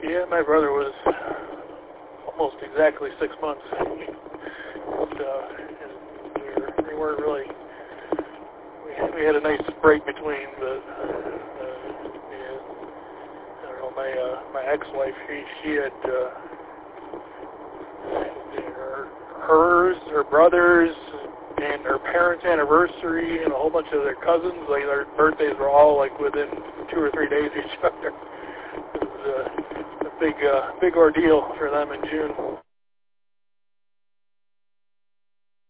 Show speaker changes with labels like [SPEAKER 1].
[SPEAKER 1] Yeah, my brother was almost exactly 6 months. And we weren't really. We had a nice break between, but yeah, I don't know. My ex-wife, she had her brothers, and her parents' anniversary, and a whole bunch of their cousins. Like their birthdays were all like within 2 or 3 days of each other. It was a big ordeal for them in June.